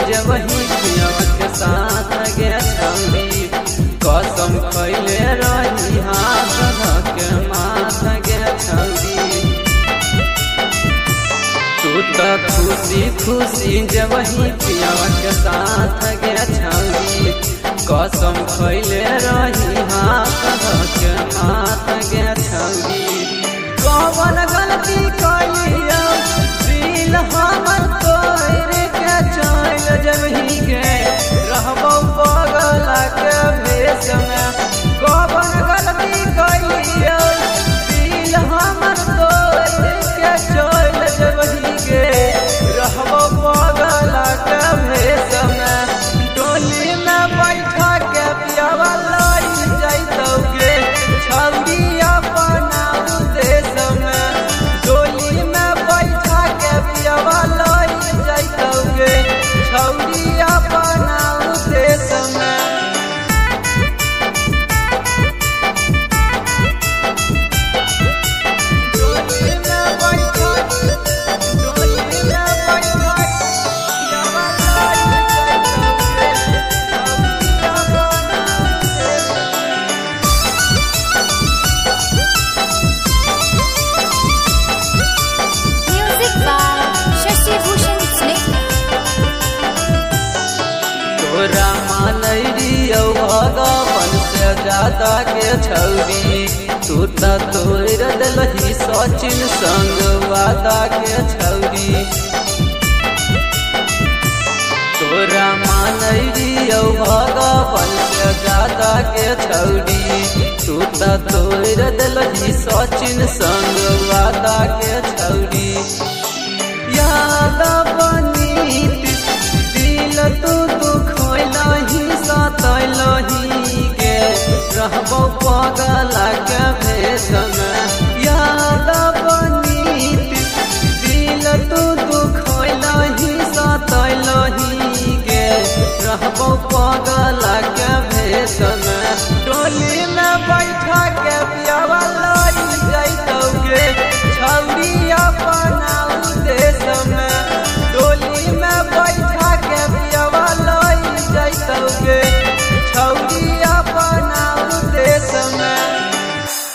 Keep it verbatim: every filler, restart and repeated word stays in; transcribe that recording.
जब ही पियवा के साथ गे छौरी कसम खैले रही हाथ के माथ गे छौरी तू तो खुशी खुशी जब ही पियवा के साथ गे छौरी कसम खैले रही हाथ के माथ गे छौरी कौन गलती कइलियो दिल हमर तोड़ के चल जब ही गे रहबो बगल के भेष में कौन गलती कइलियो दिल हमर तोड़ के चल जब ही गे रहबो बगल के भेष में डोली में बैठा के पियवा लई जाइतो गे छौरी अपना देश में डोली में बैठा के पियवा लई जाइतो गे छौरी अपना देश में डोली में बैठा डोली में बैठा पियवा लई जाइतो गे छौरी अपना देश में Music by Shashi Bhushan Snake. तोरा मानैरियो भगवान से ज्यादा के छौरी तू तो तोड़ दिलही सचिन संग वादा के छौरी तोरा मानैरियो भगवान से ज्यादा के छौरी तू तो तोड़ दिलही सचिन संग वादा के छौरी याद बनीत दिल तू दुखोलही सतलही गे रहबो